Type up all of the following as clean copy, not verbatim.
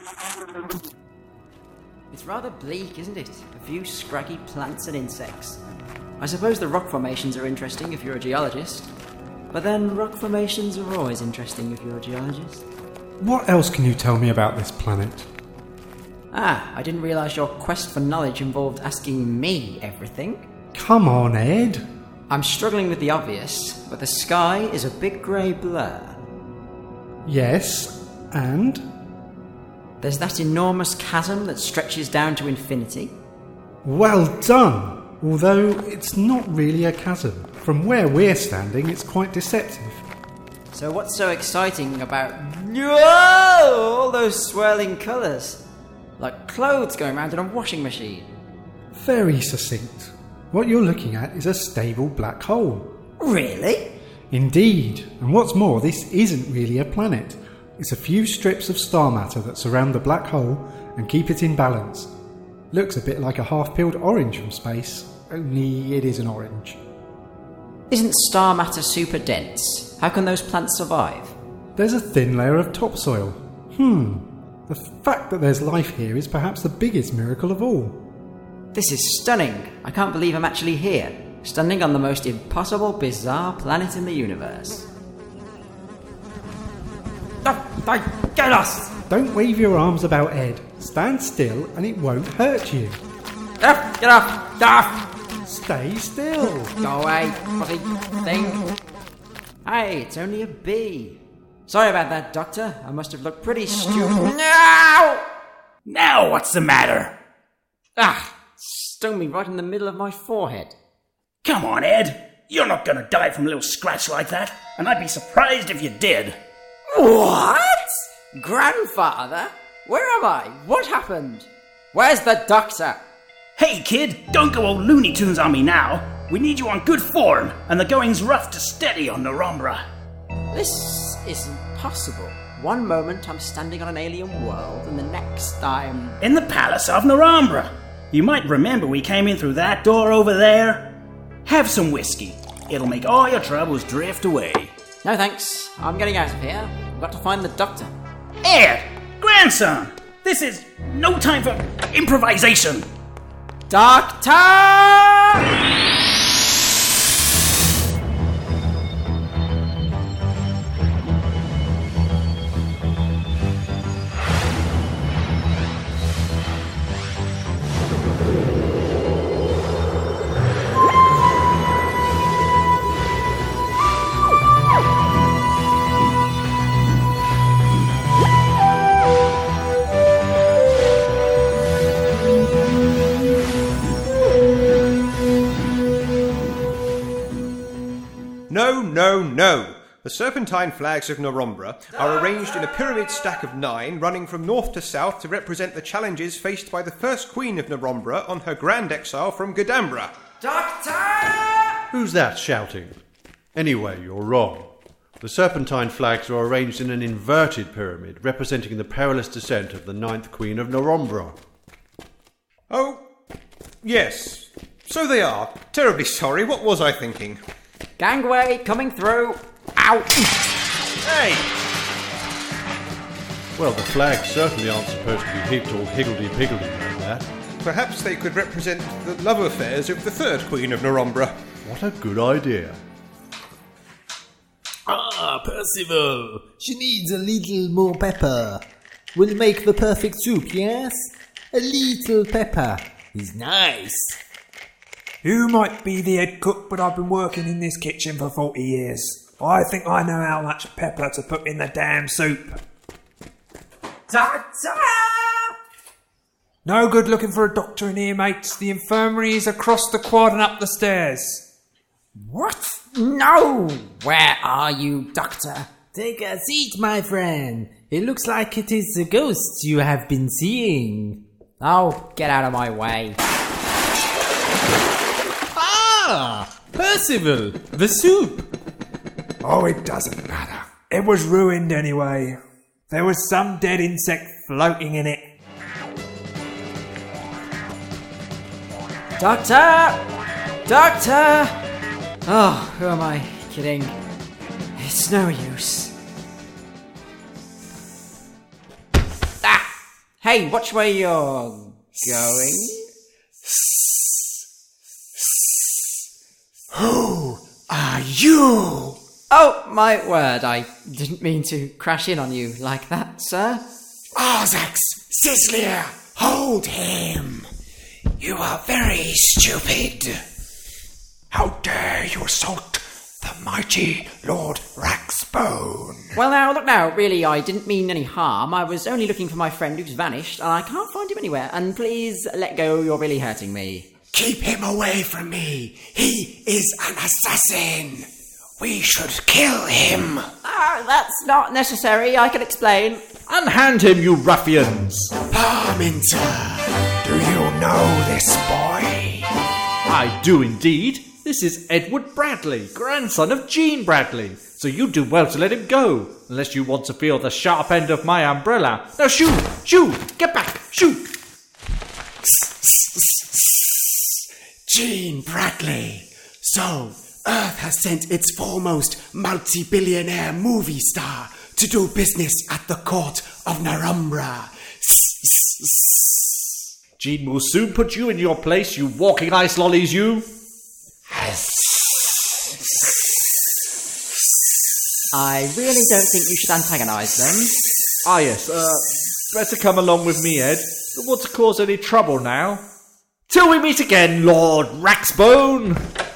It's rather bleak, isn't it? A few scraggy plants and insects. I suppose the rock formations are interesting if you're a geologist. But then rock formations are always interesting if you're a geologist. What else can you tell me about this planet? I didn't realise your quest for knowledge involved asking me everything. Come on, Ed. I'm struggling with the obvious, but the sky is a big grey blur. Yes, and? There's that enormous chasm that stretches down to infinity. Well done! Although it's not really a chasm. From where we're standing, it's quite deceptive. So what's so exciting about... Whoa! All those swirling colours. Like clothes going round in a washing machine. Very succinct. What you're looking at is a stable black hole. Really? Indeed. And what's more, this isn't really a planet. It's a few strips of star matter that surround the black hole and keep it in balance. Looks a bit like a half-peeled orange from space, only it is an orange. Isn't star matter super dense? How can those plants survive? There's a thin layer of topsoil. The fact that there's life here is perhaps the biggest miracle of all. This is stunning. I can't believe I'm actually here, standing on the most impossible, bizarre planet in the universe. Get us! Don't wave your arms about, Ed. Stand still and it won't hurt you. Get off! Get off! Stay still. Go away, bloody thing. Hey, it's only a bee. Sorry about that, Doctor. I must have looked pretty stupid. No! Now what's the matter? Stung me right in the middle of my forehead. Come on, Ed. You're not gonna die from a little scratch like that, and I'd be surprised if you did. What? Grandfather? Where am I? What happened? Where's the doctor? Hey, kid, don't go all Looney Tunes on me now. We need you on good form, and the going's rough to steady on Narombra. This isn't possible. One moment I'm standing on an alien world, and the next I'm... in the Palace of Narombra. You might remember we came in through that door over there. Have some whiskey. It'll make all your troubles drift away. No thanks. I'm getting out of here. I've got to find the doctor. Ed! Grandson! This is no time for improvisation! Doctor! No. The serpentine flags of Narombra are arranged in a pyramid stack of 9 running from north to south to represent the challenges faced by the first queen of Narombra on her grand exile from Gadambra. Doctor! Who's that shouting? Anyway, you're wrong. The serpentine flags are arranged in an inverted pyramid representing the perilous descent of the 9th Queen of Narombra. Oh, yes. So they are. Terribly sorry. What was I thinking? Gangway coming through. Ow! Hey! Well, the flags certainly aren't supposed to be heaped all higgledy-piggledy like that. Perhaps they could represent the love affairs of the third queen of Narombra. What a good idea. Percival! She needs a little more pepper. Will make the perfect soup, yes? A little pepper is nice. You might be the head cook, but I've been working in this kitchen for 40 years. I think I know how much pepper to put in the damn soup. Doctor! No good looking for a doctor in here, mates. The infirmary is across the quad and up the stairs. What? No! Where are you, Doctor? Take a seat, my friend. It looks like it is the ghost you have been seeing. Oh, get out of my way. Percival, the soup. Oh, it doesn't matter. It was ruined anyway. There was some dead insect floating in it. Doctor! Doctor! Oh, who am I kidding? It's no use. Hey, watch where you're going. Who are you? Oh, my word, I didn't mean to crash in on you like that, sir. Arzax Sizzler, hold him. You are very stupid. How dare you assault the mighty Lord Raxbone? Well, now, look now, really, I didn't mean any harm. I was only looking for my friend who's vanished, and I can't find him anywhere. And please let go, you're really hurting me. Keep him away from me. He is an assassin. We should kill him. Ah, that's not necessary, I can explain. Unhand him, you ruffians! Parminter, do you know this boy? I do indeed. This is Edward Bradley, grandson of Jean Bradley. So you do well to let him go, unless you want to feel the sharp end of my umbrella. Now shoot! Shoot! Get back! Shoot! Jean Bradley. So, Earth has sent its foremost multi-billionaire movie star to do business at the court of Narumbra. Jean will soon put you in your place, you walking ice lollies, you! I really don't think you should antagonise them. Ah yes, better come along with me, Ed. Don't want to cause any trouble now. Till we meet again, Lord Raxbone!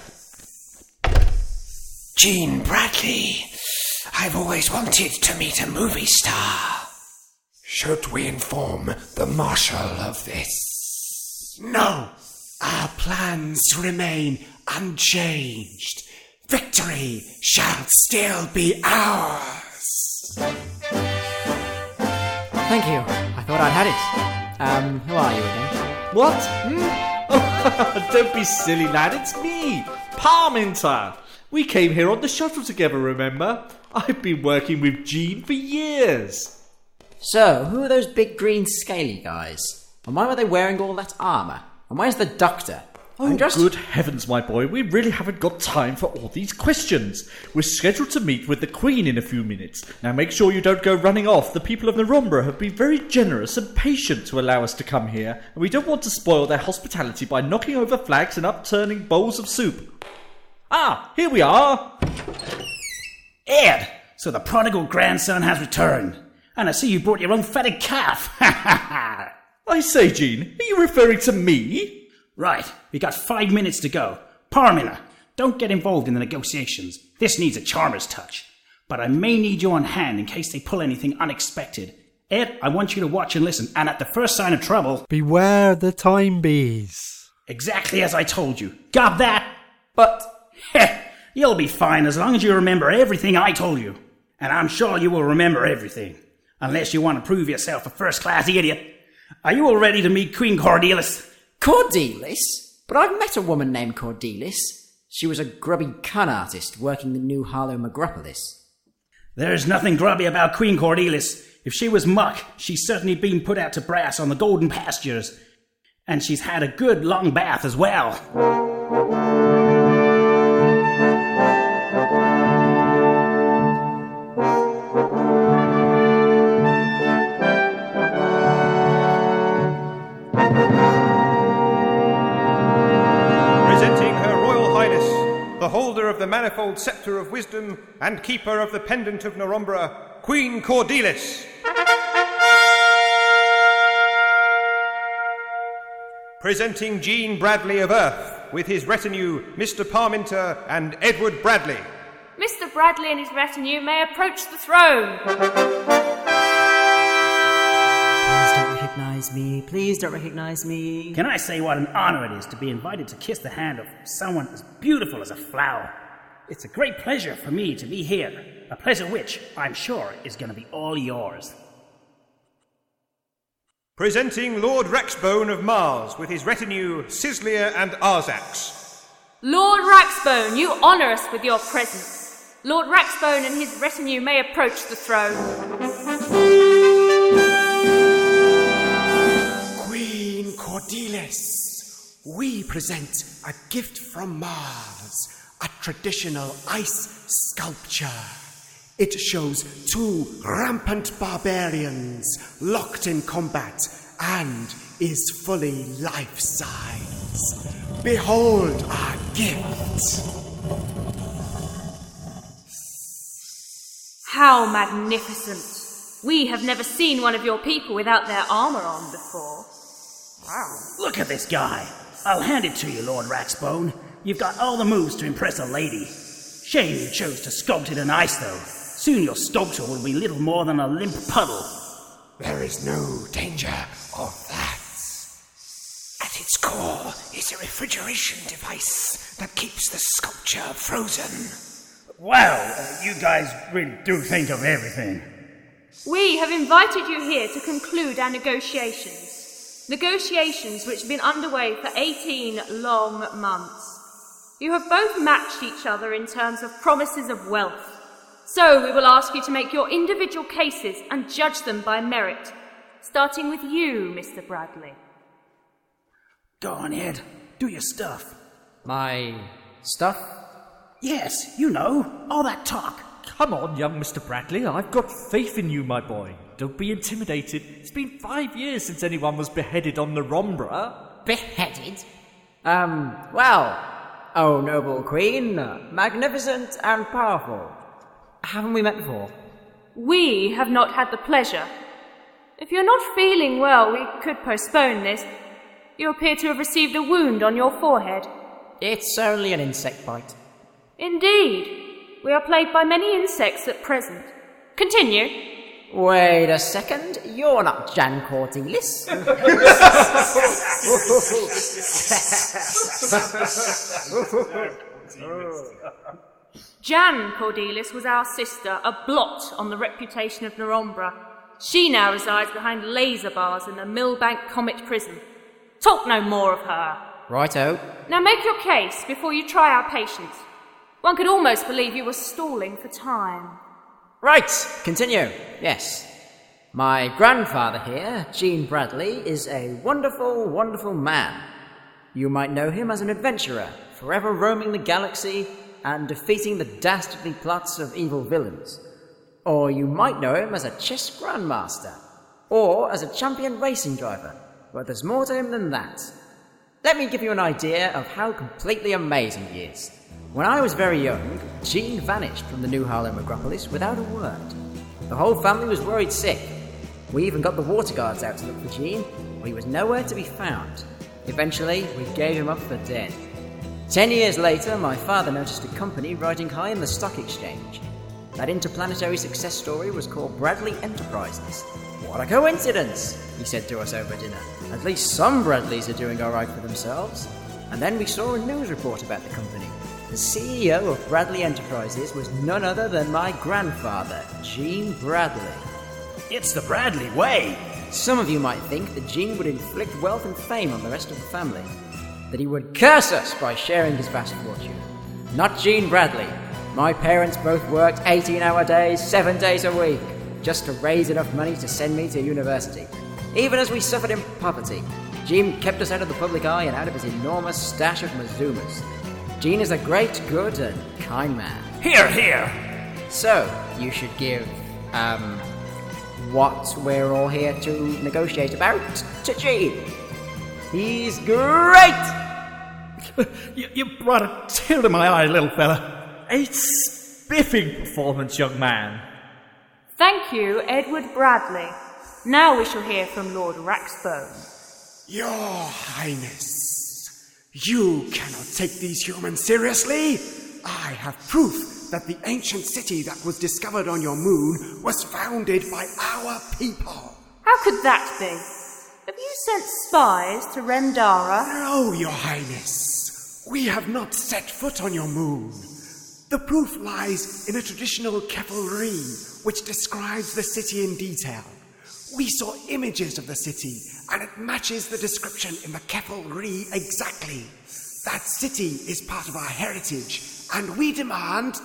Jean Bradley, I've always wanted to meet a movie star. Should we inform the Marshal of this? No, our plans remain unchanged. Victory shall still be ours. Thank you. I thought I'd had it. Who are you again? What? Oh, don't be silly, lad. It's me, Parminter. We came here on the shuttle together, remember? I've been working with Jean for years. So, who are those big green scaly guys? And why were they wearing all that armour? And where's the doctor? Oh, good heavens, my boy. We really haven't got time for all these questions. We're scheduled to meet with the Queen in a few minutes. Now make sure you don't go running off. The people of Narumbra have been very generous and patient to allow us to come here, and we don't want to spoil their hospitality by knocking over flags and upturning bowls of soup. Ah, here we are. Ed, so the prodigal grandson has returned. And I see you brought your own fatted calf. I say, Jean, are you referring to me? Right, we got 5 minutes to go. Parmina, don't get involved in the negotiations. This needs a charmer's touch. But I may need you on hand in case they pull anything unexpected. Ed, I want you to watch and listen, and at the first sign of trouble... Beware the time bees. Exactly as I told you. Got that? But... You'll be fine as long as you remember everything I told you. And I'm sure you will remember everything. Unless you want to prove yourself a first-class idiot. Are you all ready to meet Queen Cordelis? Cordelis? But I've met a woman named Cordelis. She was a grubby con artist working the new Harlow Megropolis. There's nothing grubby about Queen Cordelis. If she was muck, she's certainly been put out to brass on the golden pastures. And she's had a good long bath as well. The holder of the manifold sceptre of wisdom and keeper of the pendant of Narumbra, Queen Cordelis. Presenting Jean Bradley of Earth, with his retinue, Mr. Parminter and Edward Bradley. Mr. Bradley and his retinue may approach the throne. Please don't recognise me. Can I say what an honour it is to be invited to kiss the hand of someone as beautiful as a flower? It's a great pleasure for me to be here, a pleasure which, I'm sure, is going to be all yours. Presenting Lord Raxbone of Mars, with his retinue, Sizzler and Arzax. Lord Raxbone, you honour us with your presence. Lord Raxbone and his retinue may approach the throne. Cordelis, we present a gift from Mars, a traditional ice sculpture. It shows two rampant barbarians locked in combat and is fully life-size. Behold our gift. How magnificent! We have never seen one of your people without their armour on before. Wow. Look at this guy. I'll hand it to you, Lord Raxbone. You've got all the moves to impress a lady. Shame you chose to sculpt it in ice, though. Soon your sculpture will be little more than a limp puddle. There is no danger of that. At its core is a refrigeration device that keeps the sculpture frozen. Wow, you guys really do think of everything. We have invited you here to conclude our negotiations. Negotiations which have been underway for 18 long months. You have both matched each other in terms of promises of wealth. So we will ask you to make your individual cases and judge them by merit. Starting with you, Mr. Bradley. Go on, Ed. Do your stuff. My stuff? Yes, you know, all that talk. Come on, young Mr. Bradley, I've got faith in you, my boy. Don't be intimidated. It's been 5 years since anyone was beheaded on Narombra. Beheaded? Well, oh noble queen, magnificent and powerful. Haven't we met before? We have not had the pleasure. If you're not feeling well, we could postpone this. You appear to have received a wound on your forehead. It's only an insect bite. Indeed. We are plagued by many insects at present. Continue. Wait a second, you're not Jan Cordelis. Jan Cordelis was our sister, a blot on the reputation of Narombra. She now resides behind laser bars in the Millbank Comet prison. Talk no more of her. Righto. Now make your case before you try our patience. One could almost believe you were stalling for time. Right, continue. Yes. My grandfather here, Gene Bradley, is a wonderful, wonderful man. You might know him as an adventurer, forever roaming the galaxy and defeating the dastardly plots of evil villains. Or you might know him as a chess grandmaster, or as a champion racing driver, but there's more to him than that. Let me give you an idea of how completely amazing he is. When I was very young, Gene vanished from the New Harlem metropolis without a word. The whole family was worried sick. We even got the water guards out to look for Gene, but he was nowhere to be found. Eventually, we gave him up for dead. 10 years later, my father noticed a company riding high in the stock exchange. That interplanetary success story was called Bradley Enterprises. What a coincidence, he said to us over dinner. At least some Bradleys are doing all right for themselves. And then we saw a news report about the company. The CEO of Bradley Enterprises was none other than my grandfather, Gene Bradley. It's the Bradley way. Some of you might think that Gene would inflict wealth and fame on the rest of the family. That he would curse us by sharing his vast fortune. Not Gene Bradley. My parents both worked 18-hour days, 7 days a week, just to raise enough money to send me to university. Even as we suffered in poverty, Gene kept us out of the public eye and out of his enormous stash of Mazumas. Gene is a great, good, and kind man. Hear, hear! So, you should give, what we're all here to negotiate about to Gene. He's great! You brought a tear to my eye, little fella. A spiffing performance, young man. Thank you, Edward Bradley. Now we shall hear from Lord Raxbone. Your Highness, you cannot take these humans seriously. I have proof that the ancient city that was discovered on your moon was founded by our people. How could that be? Have you sent spies to Rendara? No, Your Highness. We have not set foot on your moon. The proof lies in a traditional Kefalri, which describes the city in detail. We saw images of the city, and it matches the description in the Kefalri exactly. That city is part of our heritage, and we demand...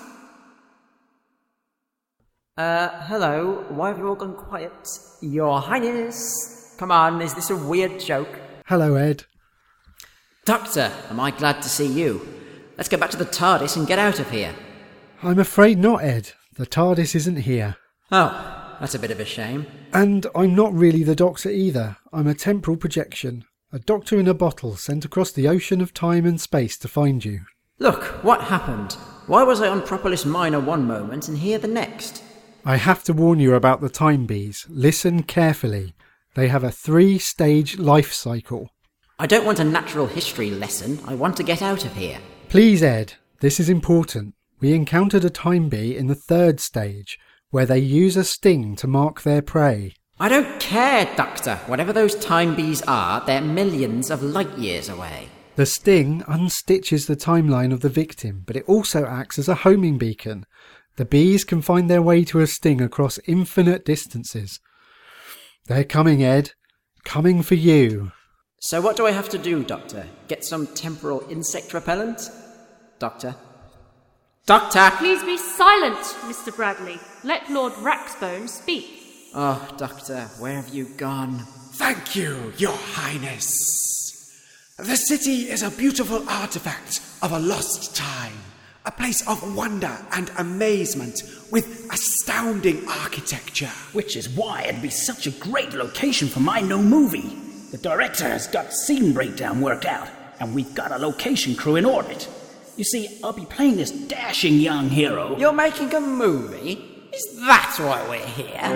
Hello, why have you all gone quiet? Your Highness? Come on, is this a weird joke? Hello, Ed. Doctor, am I glad to see you? Let's get back to the TARDIS and get out of here. I'm afraid not, Ed. The TARDIS isn't here. Oh, that's a bit of a shame. And I'm not really the Doctor either. I'm a temporal projection. A doctor in a bottle sent across the ocean of time and space to find you. Look, what happened? Why was I on Propolis Minor one moment and here the next? I have to warn you about the time bees. Listen carefully. They have a 3-stage life cycle. I don't want a natural history lesson. I want to get out of here. Please, Ed, this is important. We encountered a time bee in the 3rd stage, where they use a sting to mark their prey. I don't care, Doctor. Whatever those time bees are, they're millions of light years away. The sting unstitches the timeline of the victim, but it also acts as a homing beacon. The bees can find their way to a sting across infinite distances. They're coming, Ed. Coming for you. So what do I have to do, Doctor? Get some temporal insect repellent? Doctor? Doctor! Please be silent, Mr. Bradley. Let Lord Raxbone speak. Oh, Doctor, where have you gone? Thank you, Your Highness. The city is a beautiful artifact of a lost time. A place of wonder and amazement with astounding architecture. Which is why it'd be such a great location for my new movie. The director has got scene breakdown worked out, and we've got a location crew in orbit. You see, I'll be playing this dashing young hero. You're making a movie? Is that why we're here?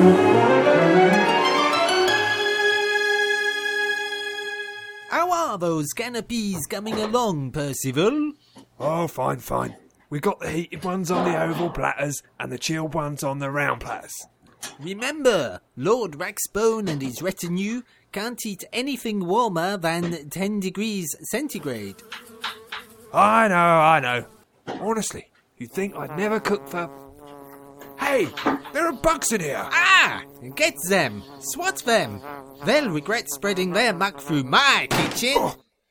How are those canopies coming along, Percival? Oh, fine. We got the heated ones on the oval platters and the chilled ones on the round platters. Remember, Lord Raxbone and his retinue can't eat anything warmer than 10 degrees centigrade. I know. Honestly, you'd think I'd never cook for... Hey, there are bugs in here! Ah! Get them! Swat them! They'll regret spreading their muck through my kitchen!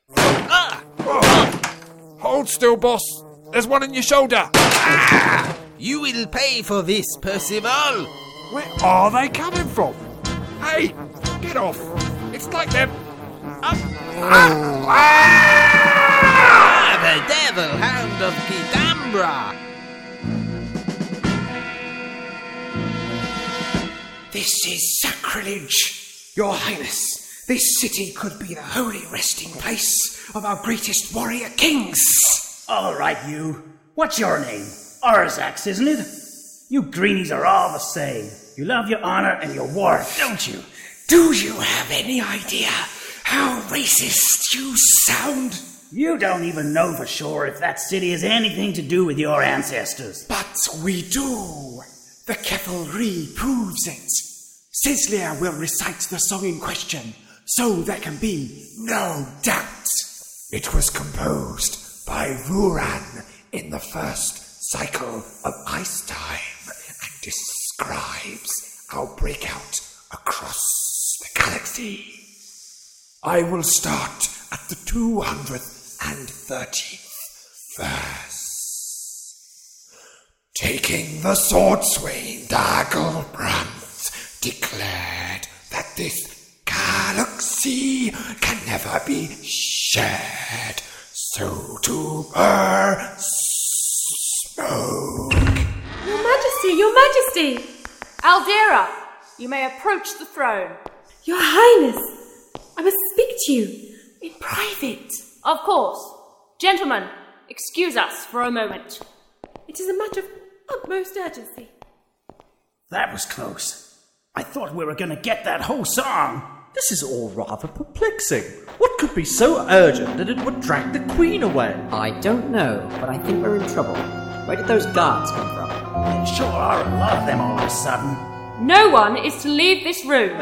Hold still, boss! There's one in your shoulder! Ah! You will pay for this, Percival! Where are they coming from? Hey, get off! It's like them... The devil hound of Kidambra! This is sacrilege, Your Highness. This city could be the holy resting place of our greatest warrior kings. All right, you. What's your name? Arzax, isn't it? You greenies are all the same. You love your honor and your war, don't you? Do you have any idea how racist you sound? You don't even know for sure if that city has anything to do with your ancestors. But we do. The Kefalri proves it. Ceclia will recite the song in question, so there can be no doubt. It was composed by Ruran in the first cycle of ice time and describes our breakout across the galaxy. I will start at the 230th verse. Taking the sword swain Dagelbrandt declared that this galaxy can never be shared, so to burn smoke. Your Majesty! Aldera, you may approach the throne. Your Highness, I must speak to you in private. Of course. Gentlemen, excuse us for a moment. It is a matter of utmost urgency. That was close. I thought we were going to get that whole song. This is all rather perplexing. What could be so urgent that it would drag the Queen away? I don't know, but I think we're in trouble. Where did those guards come from? There sure are a lot of them all of a sudden. No one is to leave this room.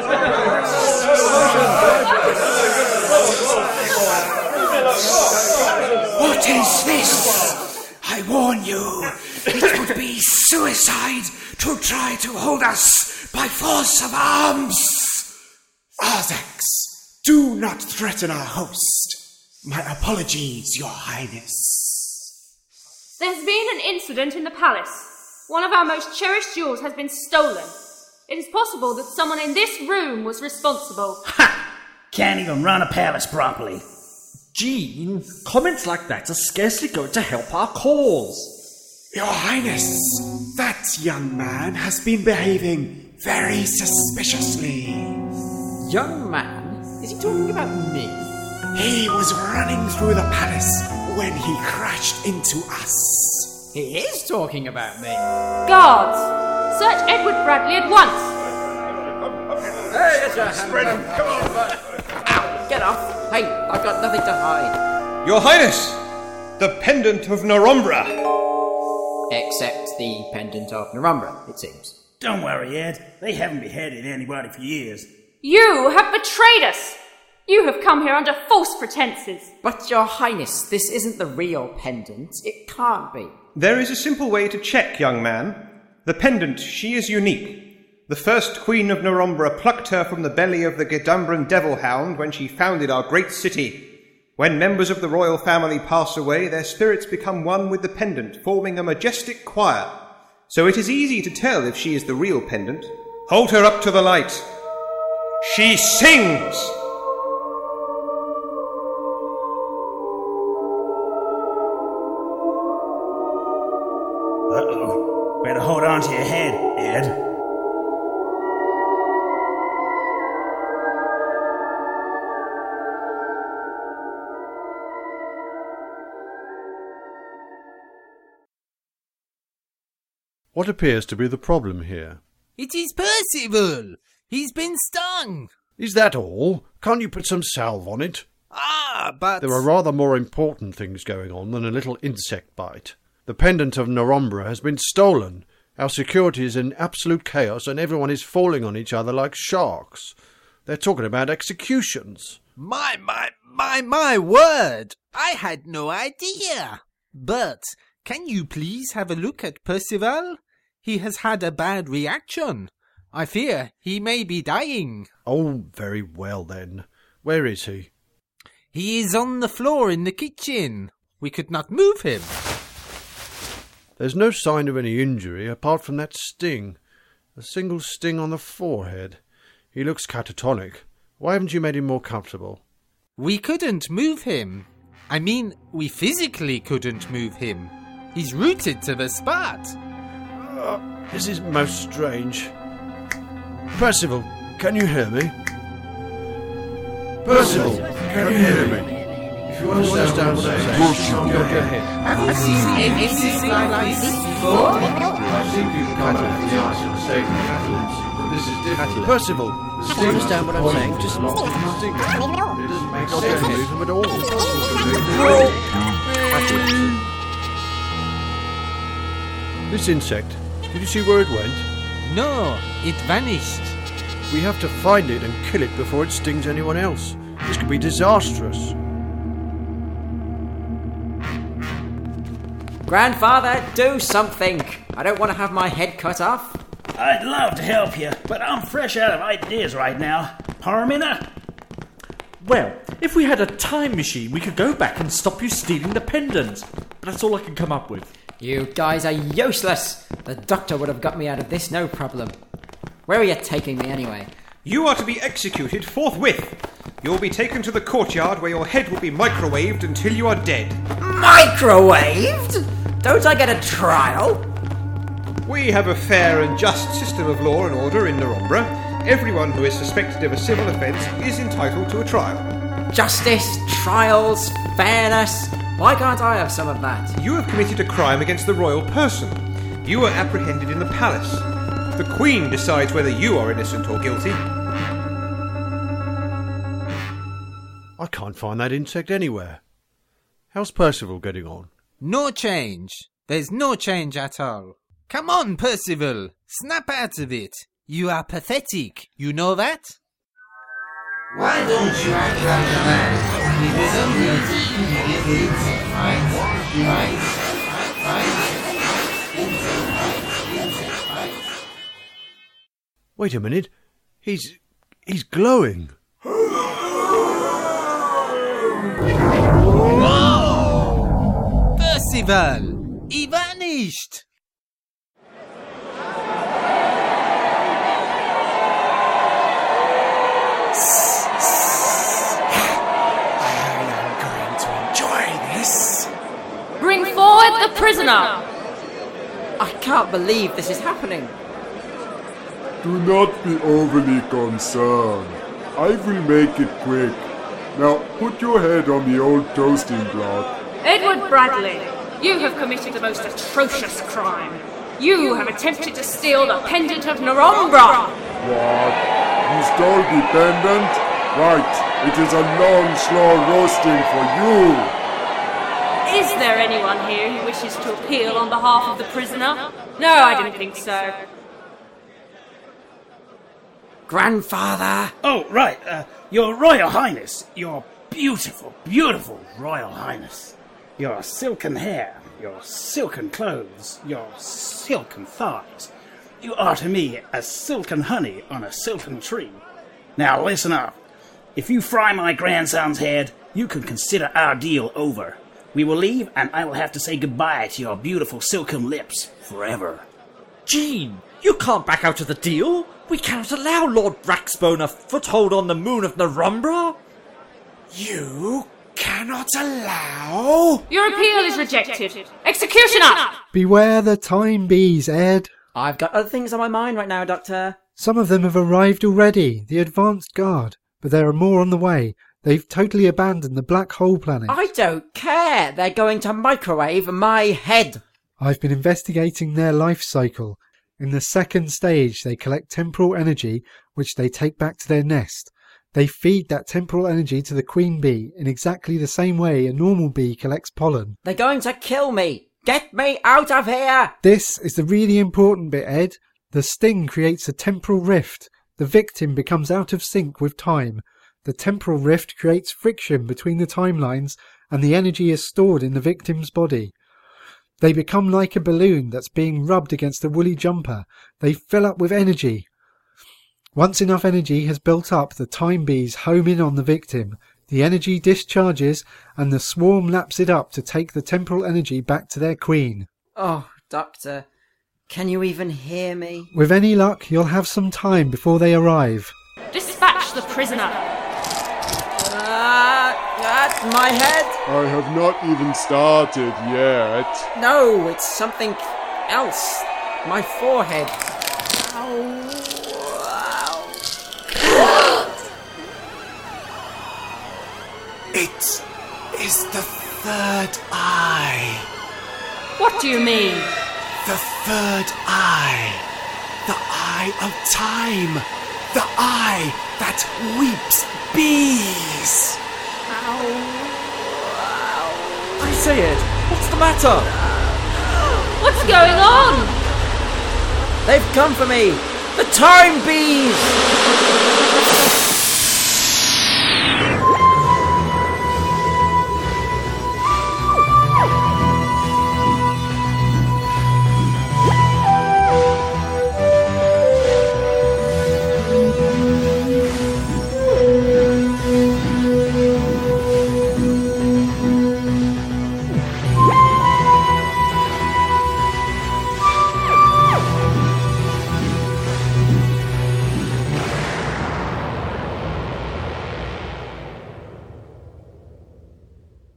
What is this? I warn you, it would be suicide to try to hold us by force of arms. Arzax, do not threaten our host. My apologies, Your Highness. There's been an incident in the palace. One of our most cherished jewels has been stolen. It is possible that someone in this room was responsible. Ha! Can't even run a palace properly. Jean, comments like that are scarcely going to help our cause. Your Highness, that young man has been behaving very suspiciously. Young man? Is he talking about me? He was running through the palace when he crashed into us. He is talking about me. Guards! Search Edward Bradley at once! Hey, come on! Get off! Hey, I've got nothing to hide. Your Highness! The pendant of Narombra! Except the pendant of Narombra, it seems. Don't worry, Ed. They haven't beheaded anybody for years. You have betrayed us! You have come here under false pretenses. But, Your Highness, this isn't the real pendant. It can't be. There is a simple way to check, young man. The pendant, she is unique. The first Queen of Narombra plucked her from the belly of the Gedambran Devil Hound when she founded our great city. When members of the royal family pass away, their spirits become one with the pendant, forming a majestic choir. So it is easy to tell if she is the real pendant. Hold her up to the light. She sings! Uh-oh. Better hold on to your head, Ed. What appears to be the problem here? It is Percival! He's been stung! Is that all? Can't you put some salve on it? But... There are rather more important things going on than a little insect bite. The pendant of Narombra has been stolen. Our security is in absolute chaos and everyone is falling on each other like sharks. They're talking about executions. My word! I had no idea! But, can you please have a look at Percival? He has had a bad reaction. I fear he may be dying. Oh, very well then. Where is he? He is on the floor in the kitchen. We could not move him. There's no sign of any injury apart from that sting. A single sting on the forehead. He looks catatonic. Why haven't you made him more comfortable? We couldn't move him. I mean, we physically couldn't move him. He's rooted to the spot. This is most strange. Percival, can you hear me? Percival, can you hear me? If you understand what I'm saying, go ahead. Have you seen anything like this before? I've seen people come out of the ice and say catalysts, but this is different. Percival, If you understand what I'm saying, just not. sting. It doesn't make sense to move him at all. This insect, did you see where it went? No, it vanished. We have to find it and kill it before it stings anyone else. This could be disastrous. Grandfather, do something! I don't want to have my head cut off. I'd love to help you, but I'm fresh out of ideas right now. Parmina? Well, if we had a time machine, we could go back and stop you stealing the pendant. That's all I can come up with. You guys are useless. The doctor would have got me out of this, no problem. Where are you taking me anyway? You are to be executed forthwith. You'll be taken to the courtyard where your head will be microwaved until you are dead. Microwaved? Don't I get a trial? We have a fair and just system of law and order in Narombra. Everyone who is suspected of a civil offence is entitled to a trial. Justice, trials, fairness. Why can't I have some of that? You have committed a crime against the royal person. You were apprehended in the palace. The Queen decides whether you are innocent or guilty. I can't find that insect anywhere. How's Percival getting on? No change. There's no change at all. Come on, Percival. Snap out of it. You are pathetic. You know that? Why don't you act like a man? Wait a minute. He's glowing. Whoa! Percival! He vanished! Bring forward the prisoner! I can't believe this is happening. Do not be overly concerned. I will make it quick. Now put your head on the old toasting block. Edward Bradley, you have committed the most atrocious crime. You have attempted to steal the pendant of Narombra. What? You stole the pendant? Right, it is a long, slow roasting for you. Is there anyone here who wishes to appeal on behalf of the prisoner? No, I didn't think so. Grandfather! Oh, right. Your Royal Highness. Your beautiful, beautiful Royal Highness. Your silken hair, your silken clothes, your silken thighs. You are to me as silken honey on a silken tree. Now listen up. If you fry my grandson's head, you can consider our deal over. We will leave, and I will have to say goodbye to your beautiful silken lips forever. Jean, you can't back out of the deal. We cannot allow Lord Raxbone a foothold on the moon of Narombra. You cannot allow... Your appeal is rejected. Executioner! Beware the time bees, Ed. I've got other things on my mind right now, Doctor. Some of them have arrived already, the advanced guard, but there are more on the way. They've totally abandoned the black hole planet. I don't care. They're going to microwave my head. I've been investigating their life cycle. In the second stage, they collect temporal energy, which they take back to their nest. They feed that temporal energy to the queen bee in exactly the same way a normal bee collects pollen. They're going to kill me. Get me out of here. This is the really important bit, Ed. The sting creates a temporal rift. The victim becomes out of sync with time. The temporal rift creates friction between the timelines, and the energy is stored in the victim's body. They become like a balloon that's being rubbed against a woolly jumper. They fill up with energy. Once enough energy has built up, the time bees home in on the victim. The energy discharges, and the swarm laps it up to take the temporal energy back to their queen. Oh, Doctor, can you even hear me? With any luck, you'll have some time before they arrive. Dispatch the prisoner. That's my head. I have not even started yet. No, it's something else. My forehead. Ow. It is the third eye. What do you mean? The third eye. The eye of time. The eye that weeps bees. I say it. What's the matter? What's going on? They've come for me. The time bees.